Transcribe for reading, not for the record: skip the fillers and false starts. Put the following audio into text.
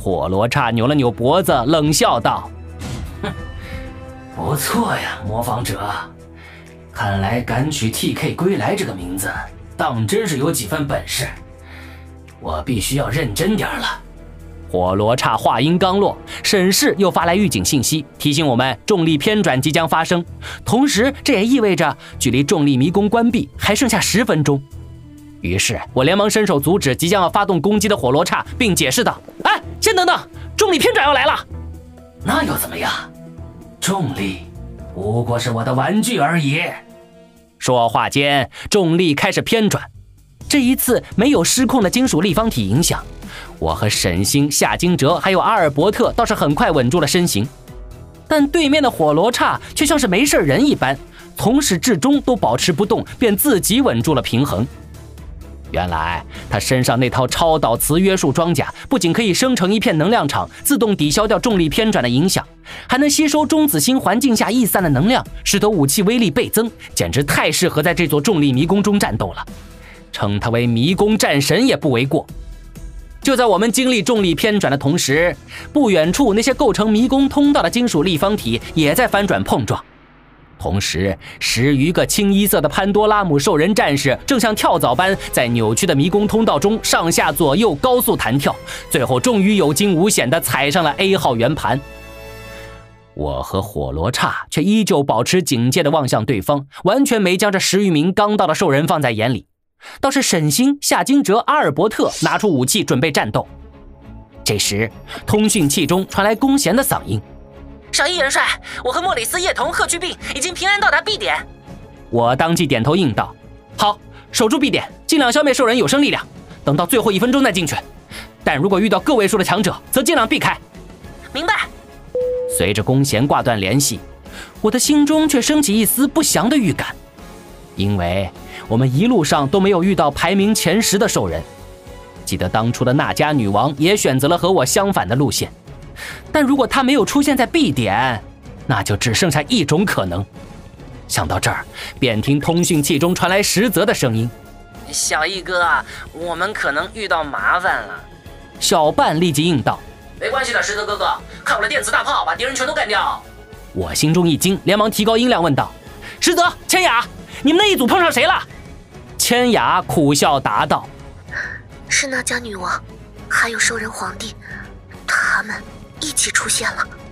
火罗刹扭了扭脖子，冷笑道：“ 哼，不错呀，模仿者，看来敢取 TK 归来这个名字，当真是有几分本事。我必须要认真点了。” 火罗刹话音刚落，沈氏又发来预警信息，提醒我们重力偏转即将发生。同时，这也意味着距离重力迷宫关闭还剩下10分钟。于是我连忙伸手阻止即将要发动攻击的火罗刹，并解释道：“哎，先等等，重力偏转要来了。” 那又怎么样？重力不过是我的玩具而已。 说话间，重力开始偏转。这一次没有失控的金属立方体影响，我和沈星、夏金哲还有阿尔伯特倒是很快稳住了身形，但对面的火罗刹却像是没事人一般，从始至终都保持不动，便自己稳住了平衡。原来他身上那套超导磁约束装甲不仅可以生成一片能量场，自动抵消掉重力偏转的影响，还能吸收中子星环境下逸散的能量，使得武器威力倍增，简直太适合在这座重力迷宫中战斗了，称他为迷宫战神也不为过。就在我们经历重力偏转的同时，不远处那些构成迷宫通道的金属立方体也在翻转碰撞。同时，10余个清一色的潘多拉姆兽人战士正像跳蚤般在扭曲的迷宫通道中上下左右高速弹跳，最后终于有惊无险地踩上了 A 号圆盘。我和火罗刹却依旧保持警戒地望向对方，完全没将这10余名刚到的兽人放在眼里。倒是沈星、夏金哲、阿尔伯特拿出武器准备战斗。这时，通讯器中传来弓弦的嗓音：“ 上一元帅，我和莫里斯、叶童、贺去病已经平安到达 B 点。” 我当即点头应道：“好，守住 B 点，尽量消灭兽人有生力量，等到最后1分钟再进去。但如果遇到个位数的强者，则尽量避开。” 明白。 随着弓弦挂断联系，我的心中却升起一丝不祥的预感，因为我们一路上都没有遇到排名前10的兽人。记得当初的那迦女王也选择了和我相反的路线，但如果她没有出现在 B 点，那就只剩下一种可能。想到这儿，便听通讯器中传来石泽的声音：“ 小易哥，我们可能遇到麻烦了。” 小半立即应道：“ 没关系的，石泽哥哥，看我的电磁大炮把敌人全都干掉。” 我心中一惊，连忙提高音量问道：“石泽、千雅，你们那一组碰上谁了？”千雅苦笑答道：“ 是那迦女王，还有兽人皇帝，他们一起出现了。”